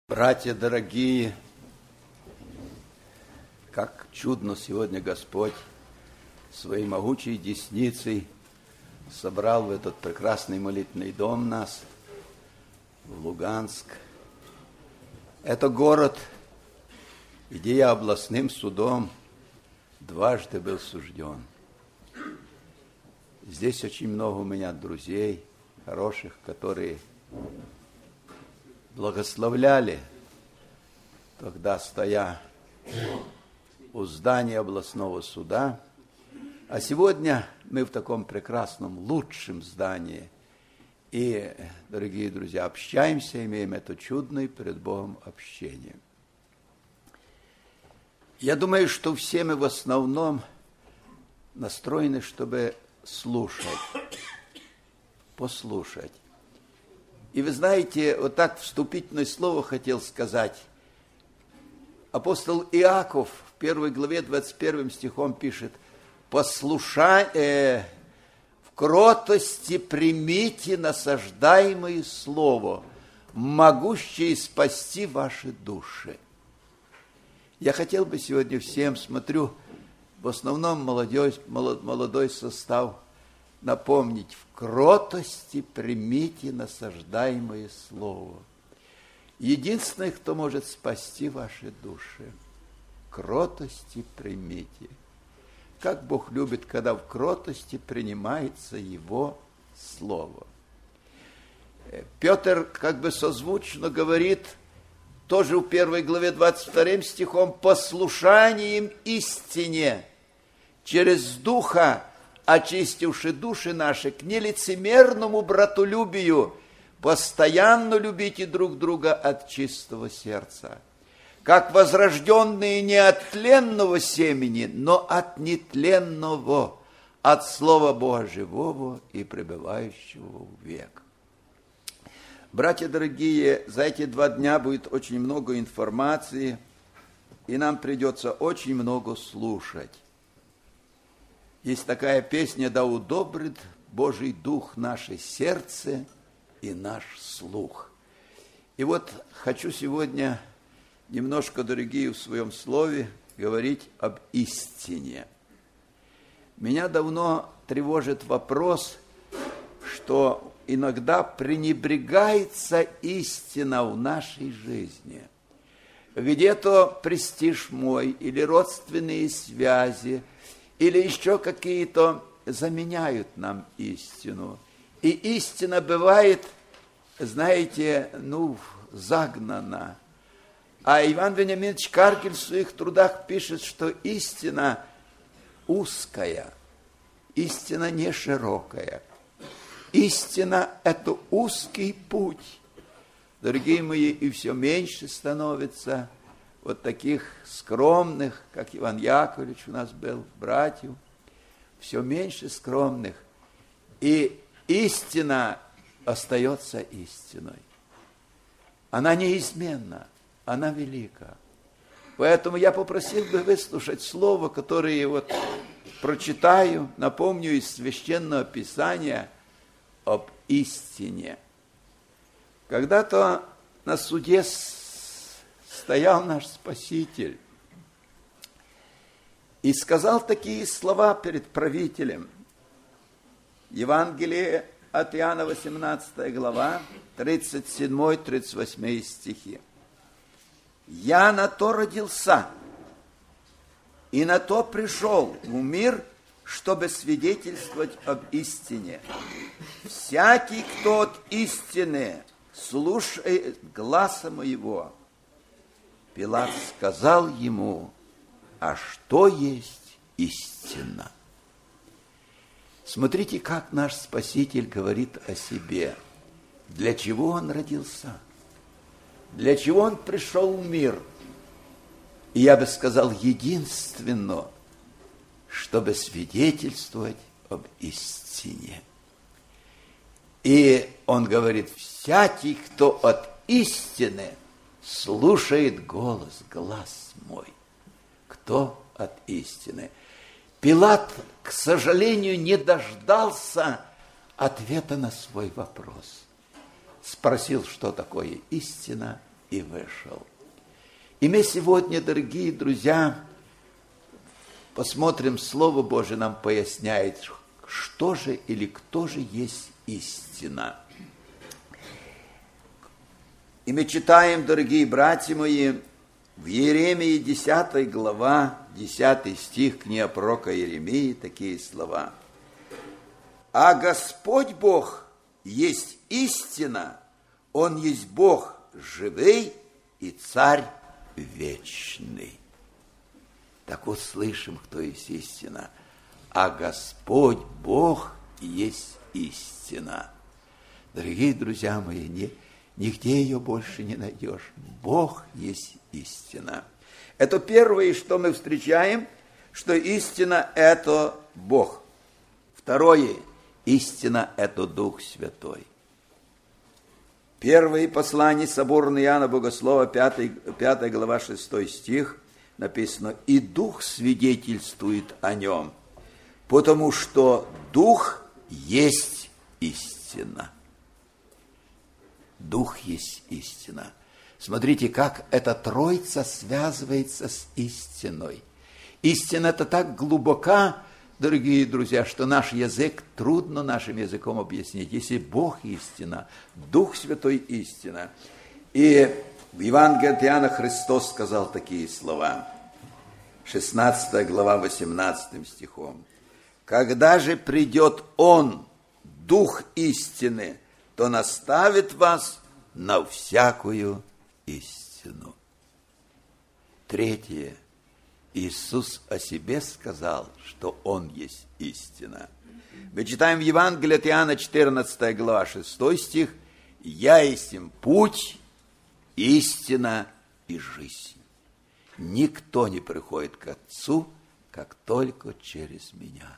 Братья дорогие, как чудно сегодня Господь своей могучей десницей собрал в этот прекрасный молитвенный дом нас, в Луганск. Это город, где я областным судом дважды был сужден. Здесь очень много у меня друзей хороших, которые благословляли, тогда стоя у здания областного суда. А сегодня мы в таком прекрасном, лучшем здании. И, дорогие друзья, общаемся, имеем это чудное перед Богом общение. Я думаю, что все мы в основном настроены, чтобы слушать, послушать. И вы знаете, вот так вступительное слово хотел сказать. Апостол Иаков в 1 главе 21 стихом пишет: в кротости примите насаждаемое слово, могущее спасти ваши души. Я хотел бы сегодня всем, смотрю, в основном молодой состав, напомнить: в кротости примите насаждаемое слово. Единственный, кто может спасти ваши души, кротости примите. Как Бог любит, когда в кротости принимается Его слово. Петр как бы созвучно говорит, тоже в 1 главе 22 стихом: послушанием истине через Духа, очистивши души наши к нелицемерному братолюбию, постоянно любите друг друга от чистого сердца, как возрожденные не от тленного семени, но от нетленного, от Слова Бога живого и пребывающего в век. Братья дорогие, за эти 2 дня будет очень много информации, и нам придется очень много слушать. Есть такая песня: «Да удобрит Божий Дух наше сердце и наш слух». И вот хочу сегодня немножко, дорогие, в своем слове говорить об истине. Меня давно тревожит вопрос, что иногда пренебрегается истина в нашей жизни. Где-то престиж мой или родственные связи, или еще какие-то заменяют нам истину. И истина бывает, знаете, загнана. А Иван Вениаминович Каргель в своих трудах пишет, что истина узкая, истина не широкая. Истина – это узкий путь. Дорогие мои, и все меньше становится вот таких скромных, как Иван Яковлевич у нас был, братьев, все меньше скромных. И истина остается истиной. Она неизменна, она велика. Поэтому я попросил бы выслушать слово, которое вот прочитаю, напомню из Священного Писания об истине. Когда-то на суде стоял наш Спаситель и сказал такие слова перед правителем. Евангелие от Иоанна, 18 глава, 37-38 стихи. «Я на то родился, и на то пришел в мир, чтобы свидетельствовать об истине. Всякий, кто от истины слушает гласа моего». Пилат сказал ему: а что есть истина? Смотрите, как наш Спаситель говорит о себе. Для чего Он родился? Для чего Он пришел в мир? И я бы сказал, единственно, чтобы свидетельствовать об истине. И Он говорит: всякий, кто от истины слушает глаз мой. Кто от истины? Пилат, к сожалению, не дождался ответа на свой вопрос. Спросил, что такое истина, и вышел. И мы сегодня, дорогие друзья, посмотрим, Слово Божие нам поясняет, что же или кто же есть истина. И мы читаем, дорогие братья мои, в Иеремии 10 глава, 10 стих, книга пророка Иеремии, такие слова. «А Господь Бог есть истина, Он есть Бог живый и Царь вечный». Так вот слышим, кто есть истина. А Господь Бог есть истина. Дорогие друзья мои, нигде ее больше не найдешь. Бог есть истина. Это первое, что мы встречаем, что истина – это Бог. Второе – истина – это Дух Святой. Первое послание соборного Иоанна Богослова, 5 глава, 6 стих, написано: «И Дух свидетельствует о нем, потому что Дух есть истина». Дух есть истина. Смотрите, как эта троица связывается с истиной. Истина – это так глубока, дорогие друзья, что наш язык трудно нашим языком объяснить. Если Бог истина, Дух Святой истина. И в Евангелии от Иоанна Христос сказал такие слова. 16 глава, 18 стихом. «Когда же придет Он, Дух истины, то наставит вас на всякую истину». Третье. Иисус о себе сказал, что Он есть истина. Мы читаем в Евангелии от Иоанна 14 глава, 6 стих. «Я есть им путь, истина и жизнь. Никто не приходит к Отцу, как только через Меня».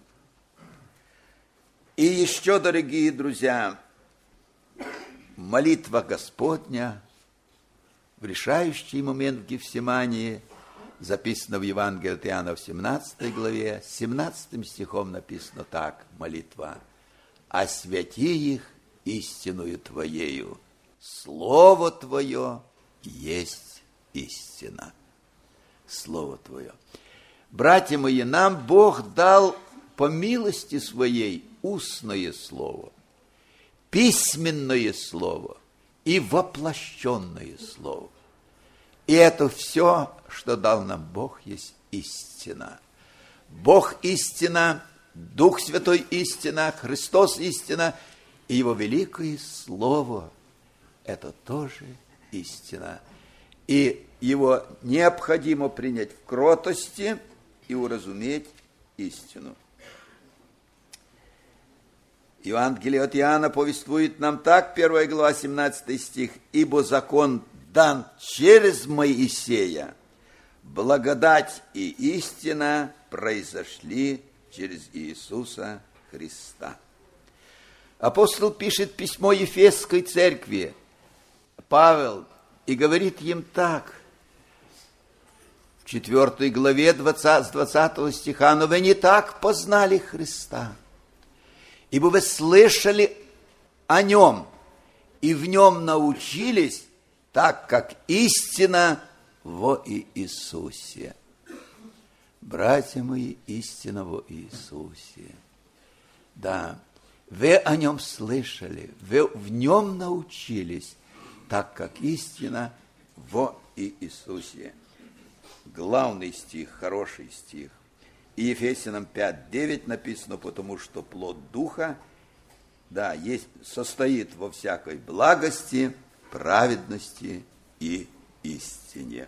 И еще, дорогие друзья, молитва Господня в решающий момент в Гефсимании записано в Евангелии от Иоанна в 17 главе, 17 стихом написано так, молитва: «Освяти их истиною Твоею, Слово Твое есть истина». Слово Твое. Братья мои, нам Бог дал по милости Своей устное Слово, письменное Слово и воплощенное Слово. И это все, что дал нам Бог, есть истина. Бог истина, Дух Святой истина, Христос истина, и Его великое Слово – это тоже истина. И Его необходимо принять в кротости и уразуметь истину. Евангелие от Иоанна повествует нам так, 1 глава, 17 стих: «Ибо закон дан через Моисея, благодать и истина произошли через Иисуса Христа». Апостол пишет письмо Ефесской церкви, Павел, и говорит им так, в 4 главе с 20 стиха: «Но вы не так познали Христа, ибо вы слышали о Нем и в Нем научились, так как истина во Иисусе». Братья мои, истина во Иисусе. Да, вы о Нем слышали, вы в Нем научились, так как истина во Иисусе. Главный стих, хороший стих. И Ефесянам 5:9 написано: «Потому что плод Духа, да, состоит во всякой благости, праведности и истине».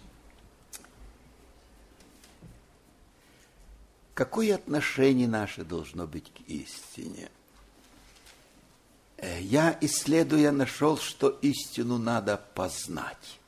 Какое отношение наше должно быть к истине? Я, исследуя, нашел, что истину надо познать.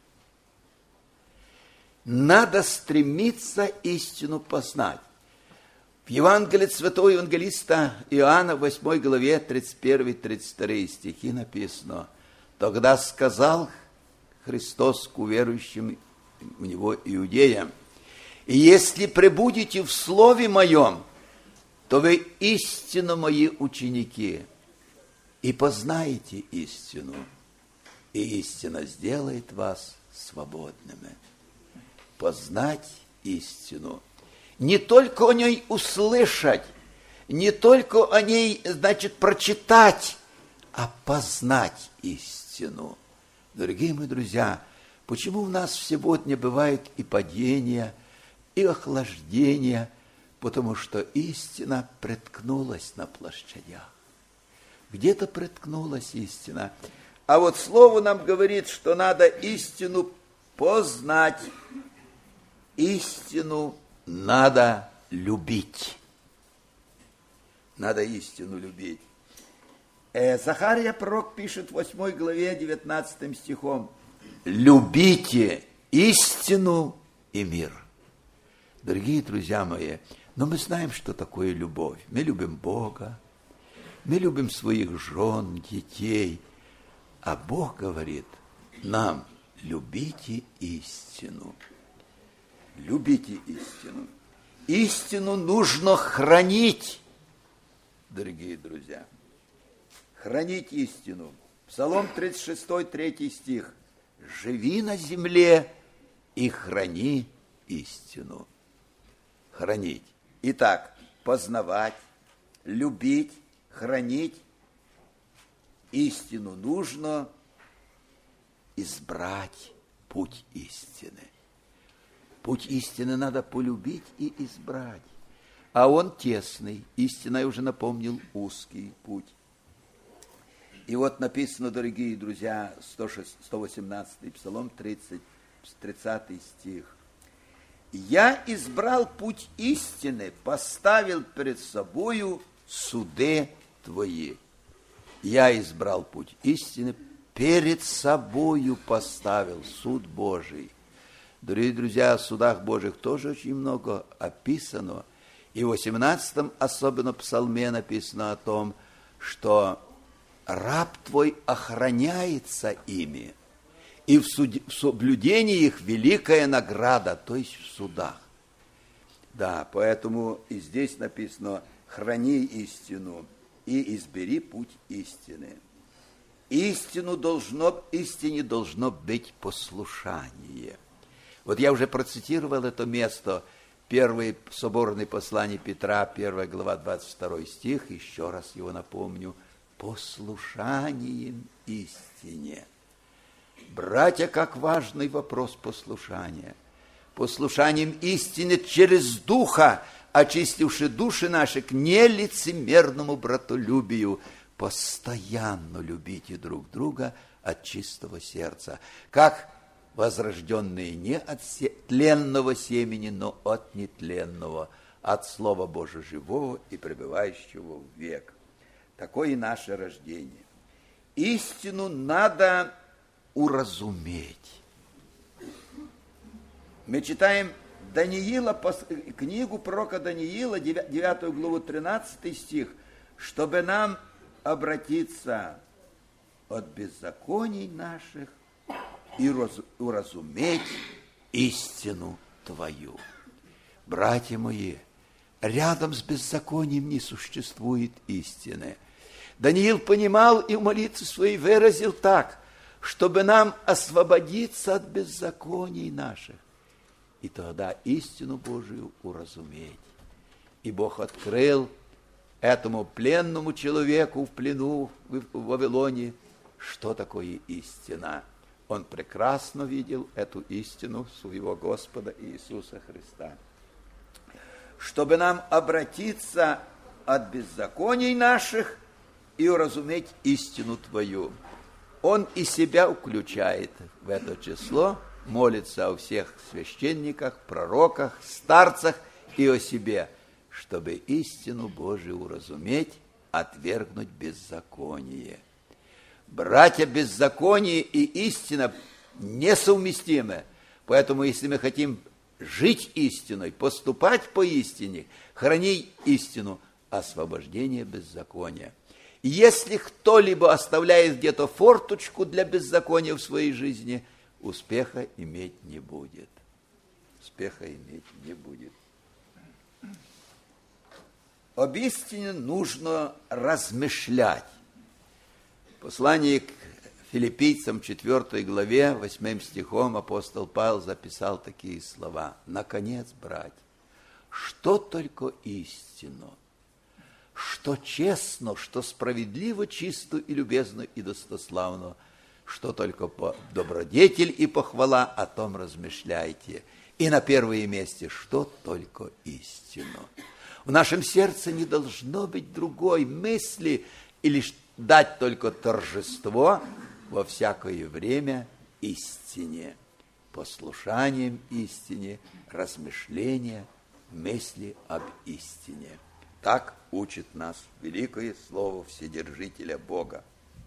Надо стремиться истину познать. В Евангелии святого евангелиста Иоанна, 8 главе, 31-32 стихи написано: «Тогда сказал Христос к уверующим в Него иудеям: и если пребудете в Слове Моем, то вы истинно Мои ученики, и познаете истину, и истина сделает вас свободными. Познать истину. Не только о ней услышать, не только о ней, прочитать, а познать истину. Дорогие мои друзья, почему у нас сегодня бывают и падения, и охлаждения? Потому что истина приткнулась на площадях. Где-то приткнулась истина. А вот Слово нам говорит, что надо истину познать. Истину надо любить. Надо истину любить. Захария пророк пишет в 8 главе 19 стихом: «Любите истину и мир». Дорогие друзья мои, но мы знаем, что такое любовь. Мы любим Бога, мы любим своих жен, детей. А Бог говорит нам: любите истину. Любите истину. Истину нужно хранить, дорогие друзья. Хранить истину. Псалом 36, 3 стих. «Живи на земле и храни истину». Хранить. Итак, познавать, любить, хранить истину нужно, избрать путь истины. Путь истины надо полюбить и избрать. А он тесный. Истина, я уже напомнил, узкий путь. И вот написано, дорогие друзья, 118-й Псалом, 30 стих. «Я избрал путь истины, поставил перед собою суды твои». Я избрал путь истины, перед собою поставил суд Божий. Дорогие друзья, о судах Божьих тоже очень много описано. И в 18-м особенно псалме написано о том, что раб твой охраняется ими, и в соблюдении их великая награда, то есть в судах. Да, поэтому и здесь написано: храни истину и избери путь истины. Истине должно быть послушание. Вот я уже процитировал это место, первое соборное послание Петра, 1 глава, 22 стих, еще раз его напомню: послушанием истине. Братья, как важный вопрос послушания. Послушанием истины через Духа, очистивши души наши к нелицемерному братолюбию, постоянно любите друг друга от чистого сердца, как возрожденные не от тленного семени, но от нетленного, от Слова Божия живого и пребывающего в век. Такое и наше рождение. Истину надо уразуметь. Мы читаем книгу пророка Даниила, 9 главу, 13 стих, чтобы нам обратиться от беззаконий наших и уразуметь истину Твою. Братья мои, рядом с беззаконием не существует истины. Даниил понимал и в молитве своей выразил так: чтобы нам освободиться от беззаконий наших, и тогда истину Божию уразуметь. И Бог открыл этому пленному человеку в плену в Вавилоне, что такое истина. Он прекрасно видел эту истину своего Господа Иисуса Христа. Чтобы нам обратиться от беззаконий наших и уразуметь истину Твою. Он и себя включает в это число, молится о всех священниках, пророках, старцах и о себе, чтобы истину Божию уразуметь, отвергнуть беззаконие. Братья, беззаконие и истина несовместимы. Поэтому, если мы хотим жить истиной, поступать по истине, храни истину, освобождение беззакония. Если кто-либо оставляет где-то форточку для беззакония в своей жизни, успеха иметь не будет. Успеха иметь не будет. Об истине нужно размышлять. Послание к Филиппийцам 4 главе, 8 стихом апостол Павел записал такие слова. «Наконец, братья, что только истинно, что честно, что справедливо, чисто и любезно и достославно, что только добродетель и похвала, о том размышляйте. И на первое месте, что только истинно». В нашем сердце не должно быть другой мысли, и лишь дать только торжество во всякое время истине, послушанием истине, размышления, мысли об истине. Так учит нас великое слово Вседержителя Бога.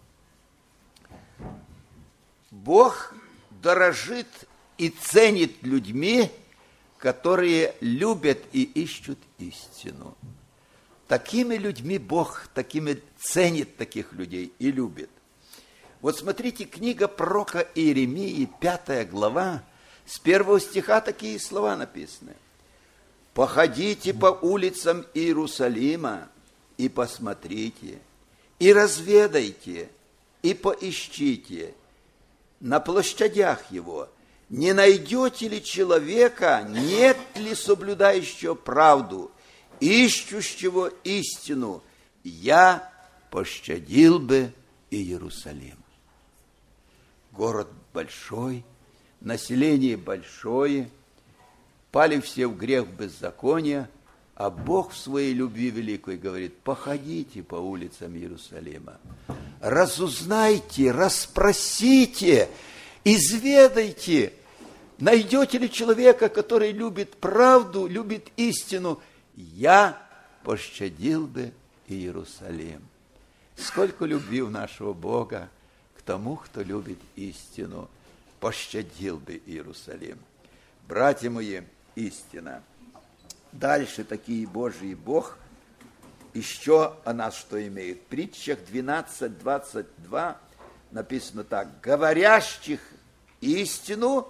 Бог дорожит и ценит людьми, которые любят и ищут истину. Такими людьми Бог, ценит таких людей и любит. Вот смотрите, книга пророка Иеремии, 5 глава, с 1 стиха такие слова написаны. «Походите по улицам Иерусалима и посмотрите, и разведайте, и поищите на площадях его, не найдете ли человека, нет ли соблюдающего правду, ищущего истину, я пощадил бы Иерусалим». Город большой, население большое, пали все в грех беззакония, а Бог в своей любви великой говорит: походите по улицам Иерусалима, разузнайте, расспросите, изведайте, найдете ли человека, который любит правду, любит истину, я пощадил бы Иерусалим. Сколько любви у нашего Бога к тому, кто любит истину, пощадил бы Иерусалим. Братья мои, истина. Дальше такие Божий Бог еще о нас что имеет. В притчах 12:22 написано так: говорящие истину,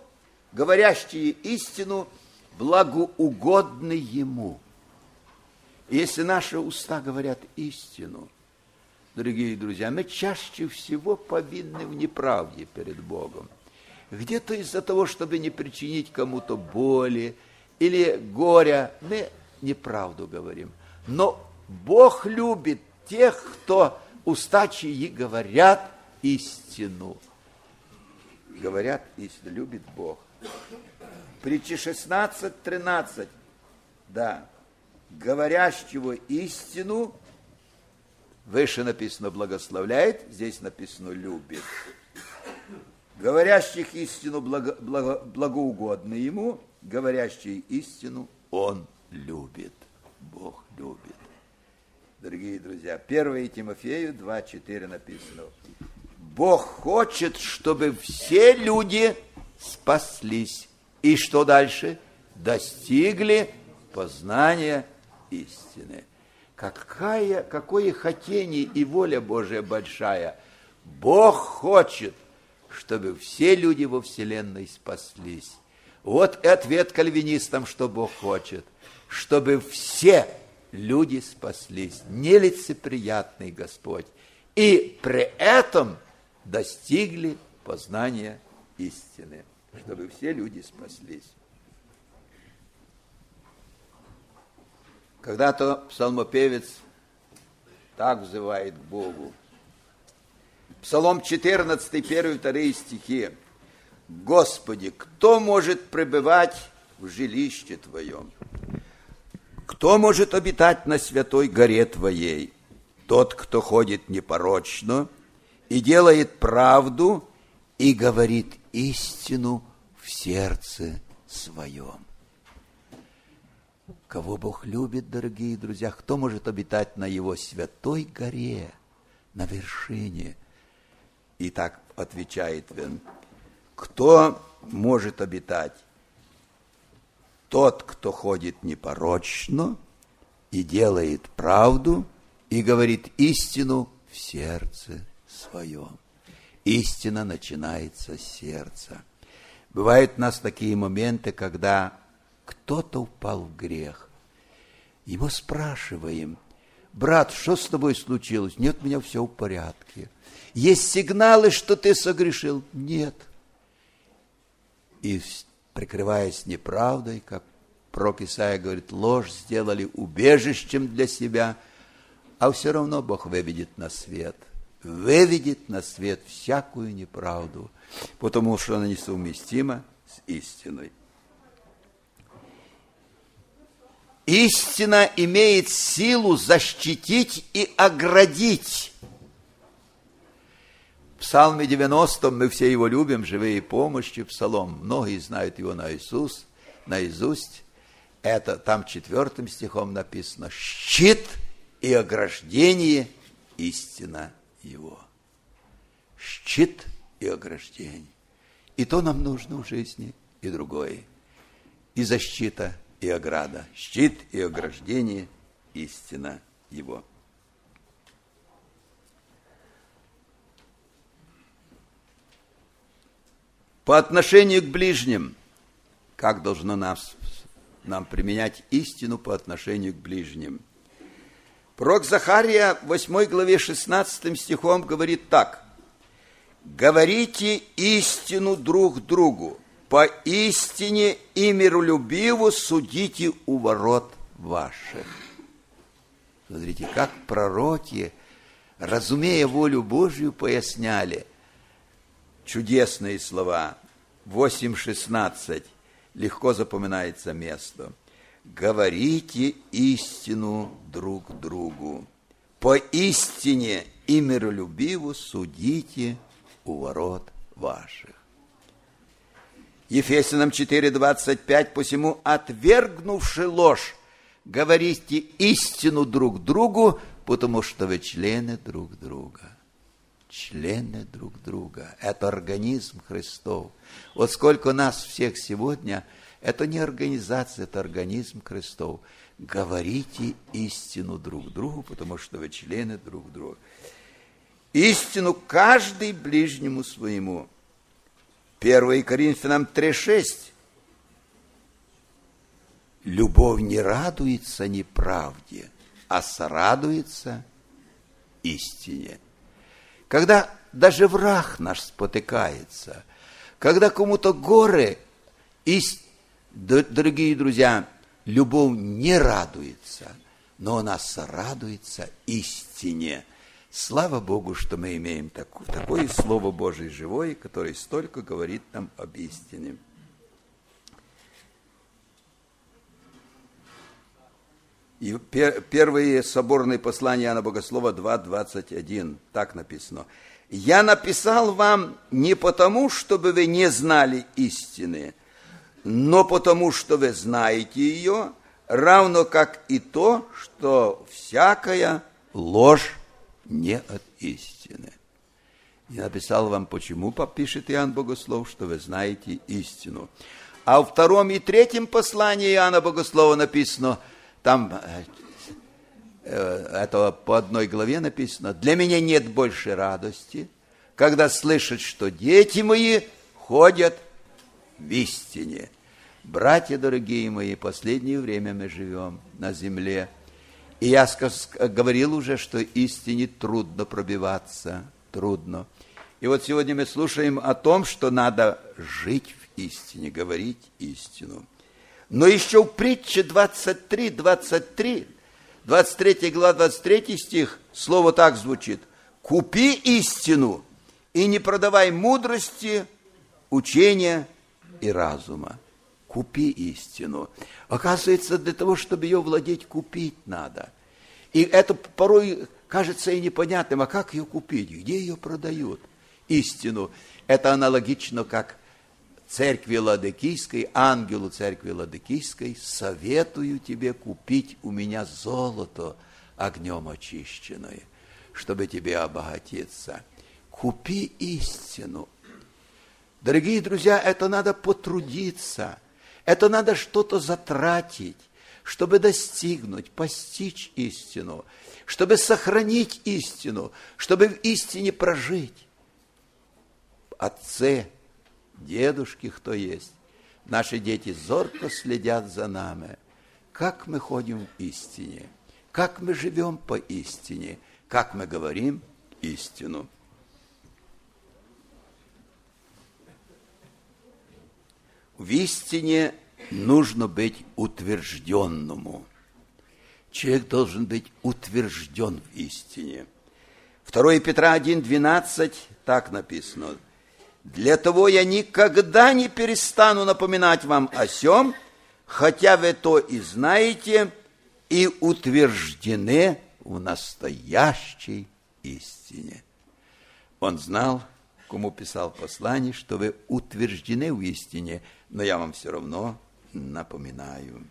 благоугодны ему. Если наши уста говорят истину, дорогие друзья, мы чаще всего повинны в неправде перед Богом. Где-то из-за того, чтобы не причинить кому-то боли или горя, мы неправду говорим. Но Бог любит тех, кто уста чьи говорят истину. Говорят истину, любит Бог. Притча 16:13. Да. Говорящего истину, выше написано благословляет, здесь написано любит. Говорящих истину благоугодны ему, говорящий истину он любит. Бог любит. Дорогие друзья, 1 Тимофею 2:4 написано: Бог хочет, чтобы все люди спаслись. И что дальше? Достигли познания истины. Какое хотение и воля Божия большая. Бог хочет, чтобы все люди во вселенной спаслись. Вот и ответ кальвинистам, что Бог хочет, чтобы все люди спаслись. Нелицеприятный Господь. И при этом достигли познания истины, чтобы все люди спаслись. Когда-то псалмопевец так взывает к Богу. Псалом 14, 1-2 стихи. «Господи, кто может пребывать в жилище Твоем? Кто может обитать на святой горе Твоей? Тот, кто ходит непорочно и делает правду и говорит истину в сердце своем». Кого Бог любит, дорогие друзья, кто может обитать на Его святой горе, на вершине? И так отвечает он: кто может обитать? Тот, кто ходит непорочно и делает правду и говорит истину в сердце своем. Истина начинается с сердца. Бывают у нас такие моменты, когда кто-то упал в грех. Его спрашиваем: Брат, что с тобой случилось? Нет, у меня все в порядке. Есть сигналы, что ты согрешил? Нет. И, прикрываясь неправдой, как пророк Исаия говорит, ложь сделали убежищем для себя, а все равно Бог выведет на свет всякую неправду, потому что она несовместима с истиной. Истина имеет силу защитить и оградить. В Псалме 90, мы все его любим, «Живые помощи», псалом, многие знают его наизусть. Это там 4 стихом написано: «Щит и ограждение – истина его». Щит и ограждение. И то нам нужно в жизни, и другое. И защита, и ограда. Щит и ограждение – истина его. По отношению к ближним, как должно нам применять истину по отношению к ближним? Пророк Захария в 8 главе 16 стихом говорит так: «Говорите истину друг другу, по истине и миролюбиво судите у ворот ваших». Смотрите, как пророки, разумея волю Божью, поясняли чудесные слова. 8:16, легко запоминается место. «Говорите истину друг другу, по истине и миролюбиво судите у ворот ваших». Ефесянам 4:25, «Посему, отвергнувши ложь, говорите истину друг другу, потому что вы члены друг друга». Члены друг друга. Это организм Христов. Вот сколько нас всех сегодня, это не организация, это организм Христов. Говорите истину друг другу, потому что вы члены друг друга. Истину каждый ближнему своему. 1 Коринфянам 3:6. Любовь не радуется неправде, а сорадуется истине. Когда даже враг наш спотыкается, когда кому-то горе, дорогие друзья, любовь не радуется, но она сорадуется истине. Слава Богу, что мы имеем такое Слово Божие живое, которое столько говорит нам об истине. И первое соборное послание Иоанна Богослова 2:21, так написано: «Я написал вам не потому, чтобы вы не знали истины, но потому, что вы знаете ее, равно как и то, что всякая ложь не от истины». Я написал вам, почему пишет Иоанн Богослов, что вы знаете истину. А в 2 и 3 послании Иоанна Богослова написано, там это по 1 главе написано: «Для меня нет больше радости, когда слышат, что дети мои ходят в истине». Братья дорогие мои, последнее время мы живем на земле. И я говорил уже, что истине трудно пробиваться, трудно. И вот сегодня мы слушаем о том, что надо жить в истине, говорить истину. Но еще в притче 23 глава, 23 стих, слово так звучит: «Купи истину и не продавай мудрости, учения и разума». Купи истину. Оказывается, для того, чтобы ее владеть, купить надо. И это порой кажется и непонятным, а как ее купить, где ее продают? Истину. Это аналогично, как церкви Ладикийской, ангелу церкви Ладикийской: «Советую тебе купить у меня золото огнем очищенное, чтобы тебе обогатиться». Купи истину. Дорогие друзья, это надо потрудиться, это надо что-то затратить, чтобы достигнуть, постичь истину, чтобы сохранить истину, чтобы в истине прожить. Отцы, дедушки, кто есть, наши дети зорко следят за нами, как мы ходим в истине, как мы живем по истине, как мы говорим истину. В истине нужно быть утвержденному. Человек должен быть утвержден в истине. 2 Петра 1:12 так написано: «Для того я никогда не перестану напоминать вам о сем, хотя вы то и знаете, и утверждены в настоящей истине». Он знал, кому писал послание, что вы утверждены в истине, но я вам все равно напоминаю.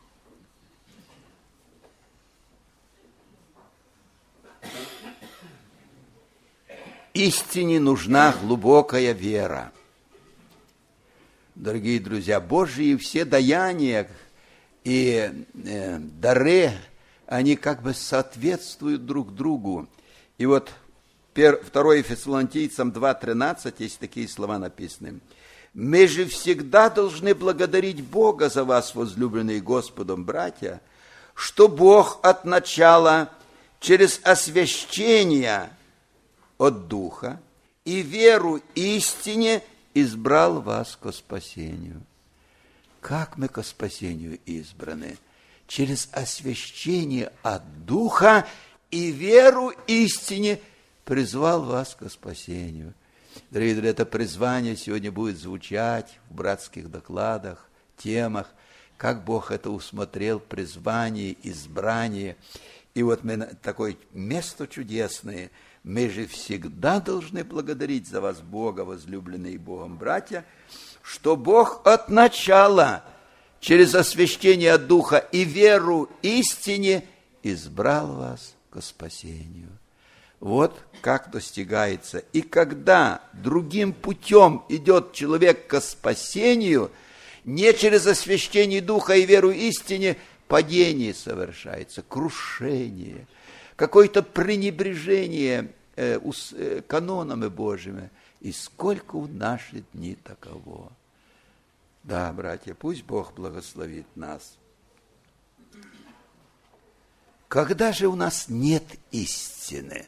Истине нужна глубокая вера. Дорогие друзья, Божьи все даяния и дары, они как бы соответствуют друг другу. И вот 2 Фессалоникийцам 2:13 есть такие слова написаны: «Мы же всегда должны благодарить Бога за вас, возлюбленные Господом братья, что Бог от начала через освящение от Духа и веру истине избрал вас ко спасению». Как мы ко спасению избраны? Через освящение от Духа и веру истине призвал вас ко спасению. Дорогие друзья, это призвание сегодня будет звучать в братских докладах, темах, как Бог это усмотрел, призвание, избрание. И вот мы такое место чудесное. Мы же всегда должны благодарить за вас Бога, возлюбленные Богом братья, что Бог от начала через освящение Духа и веру истине избрал вас ко спасению. Вот как достигается. И когда другим путем идет человек ко спасению, не через освящение Духа и веру истине, падение совершается, крушение, какое-то пренебрежение канонами Божьими. И сколько в наши дни таково. Да, братья, пусть Бог благословит нас. Когда же у нас нет истины?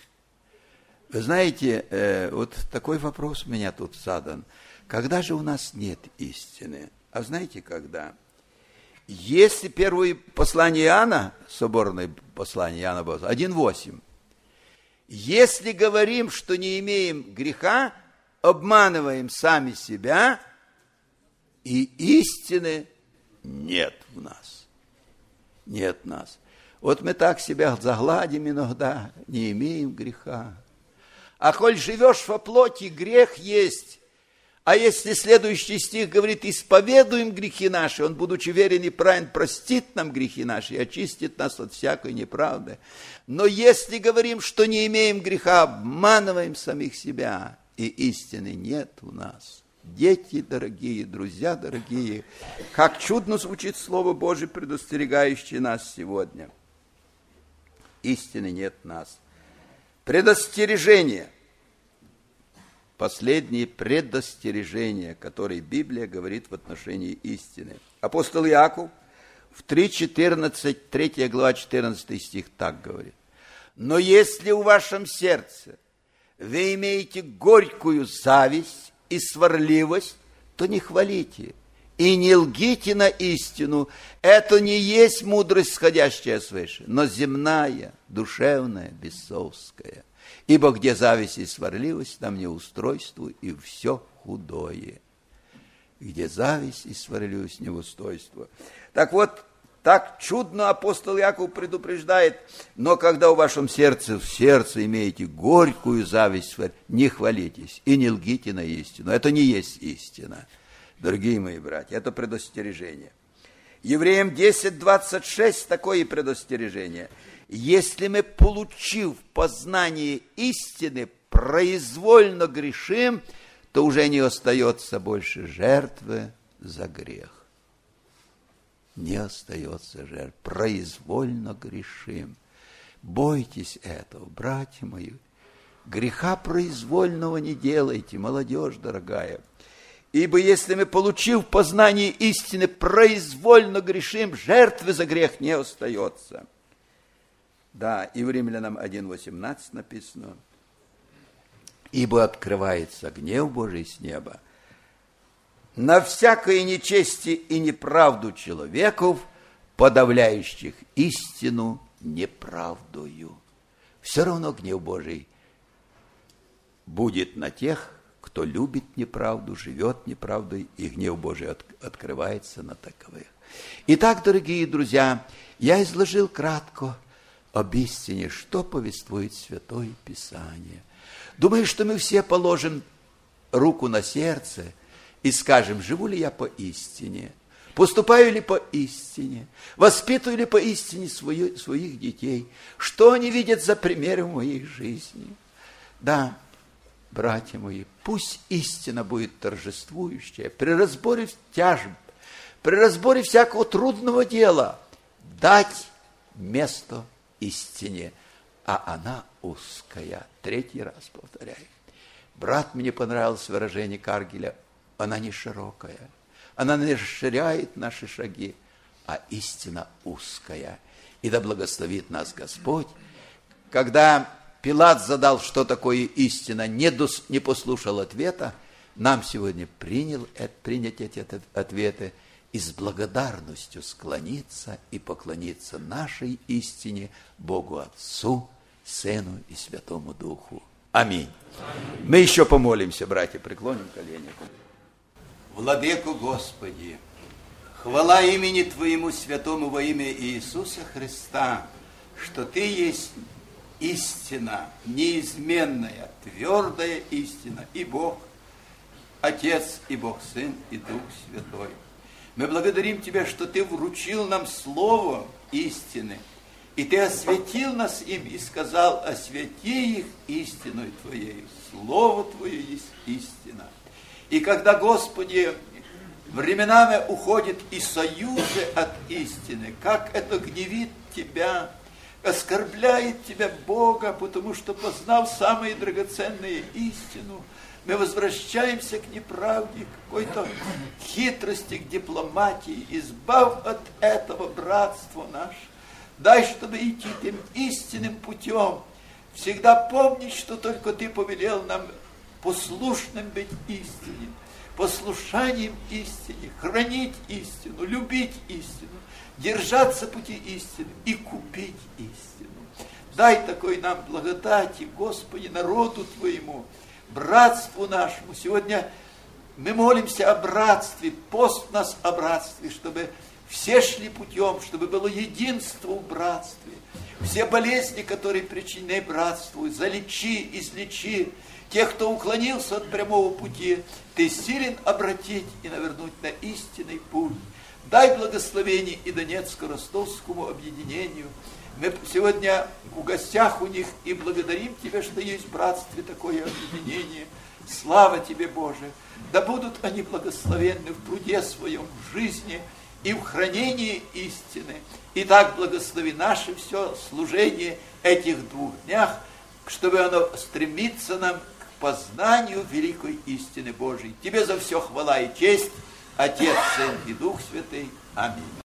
Вы знаете, вот такой вопрос у меня тут задан. Когда же у нас нет истины? А знаете, когда? Если первое послание Иоанна, соборное послание Иоанна 1:8, если говорим, что не имеем греха, обманываем сами себя, и истины нет в нас. Нет нас. Вот мы так себя загладим иногда, не имеем греха. А коль живешь во плоти, грех есть. А если следующий стих говорит: исповедуем грехи наши, он, будучи верен и праведен, простит нам грехи наши и очистит нас от всякой неправды. Но если говорим, что не имеем греха, обманываем самих себя, и истины нет у нас. Дети дорогие, друзья дорогие, как чудно звучит Слово Божие, предостерегающее нас сегодня. Истины нет в нас. Предостережение. Последние предостережения, которые Библия говорит в отношении истины. Апостол Иаков в 3:14, 3 глава, 14 стих так говорит: «Но если в вашем сердце вы имеете горькую зависть и сварливость, то не хвалите и не лгите на истину. Это не есть мудрость, сходящая свыше, но земная, душевная, бесовская. Ибо где зависть и сварливость, там неустройство и все худое». Где зависть и сварливость, неустройство. Так вот, так чудно апостол Иаков предупреждает: но когда в вашем сердце имеете горькую зависть, не хвалитесь и не лгите на истину. Это не есть истина, дорогие мои братья, это предостережение. Евреям 10:26 такое предостережение: если мы, получив познание истины, произвольно грешим, то уже не остается больше жертвы за грех. Не остается жертв. Произвольно грешим. Бойтесь этого, братья мои. Греха произвольного не делайте, молодежь дорогая. Ибо если мы, получив познание истины, произвольно грешим, жертвы за грех не остается. Да, и в Римлянам 1:18 написано: «Ибо открывается гнев Божий с неба на всякое нечестие и неправду человеков, подавляющих истину неправдою». Все равно гнев Божий будет на тех, кто любит неправду, живет неправдой, и гнев Божий открывается на таковых. Итак, дорогие друзья, я изложил кратко об истине, что повествует Святое Писание. Думаю, что мы все положим руку на сердце и скажем: живу ли я по истине, поступаю ли по истине, воспитываю ли по истине своих детей, что они видят за примеры в моей жизни. Да, братья мои, пусть истина будет торжествующая при разборе тяжб, при разборе всякого трудного дела, дать место истине, а она узкая. 3 раз повторяю. Брат, мне понравилось выражение Каргеля: она не широкая, она не расширяет наши шаги, а истина узкая. И да благословит нас Господь. Когда Пилат задал, что такое истина, не послушал ответа, нам сегодня принять эти ответы и с благодарностью склониться и поклониться нашей истине, Богу Отцу, Сыну и Святому Духу. Аминь. Мы еще помолимся, братья, преклоним колени. Владыко Господи, хвала имени Твоему святому во имя Иисуса Христа, что Ты есть истина, неизменная, твердая истина, и Бог Отец, и Бог Сын, и Дух Святой. Мы благодарим Тебя, что Ты вручил нам слово истины, и Ты осветил нас им и сказал: освети их истиной Твоей. Слово Твое есть истина. И когда, Господи, временами уходят и союзы от истины, как это гневит Тебя, оскорбляет Тебя, Бога, потому что, познав самые драгоценные истину, мы возвращаемся к неправде, к какой-то хитрости, к дипломатии. Избавь от этого братство наше. Дай, чтобы идти тем истинным путем. Всегда помнить, что только Ты повелел нам послушным быть истине, послушанием истине, хранить истину, любить истину, держаться пути истины и купить истину. Дай такой нам благодати, Господи, народу Твоему, братству нашему. Сегодня мы молимся о братстве, пост нас о братстве, чтобы все шли путем, чтобы было единство в братстве. Все болезни, которые причинены братству, залечи, излечи. Тех, кто уклонился от прямого пути, Ты силен обратить и навернуть на истинный путь. Дай благословение и Донецко-Ростовскому объединению. Мы сегодня в гостях у них и благодарим Тебя, что есть в братстве такое объединение. Слава Тебе, Боже! Да будут они благословенны в труде своем, в жизни и в хранении истины. И так благослови наше все служение этих 2 днях, чтобы оно стремится нам к познанию великой истины Божией. Тебе за все хвала и честь, Отец, Сын и Дух Святый. Аминь.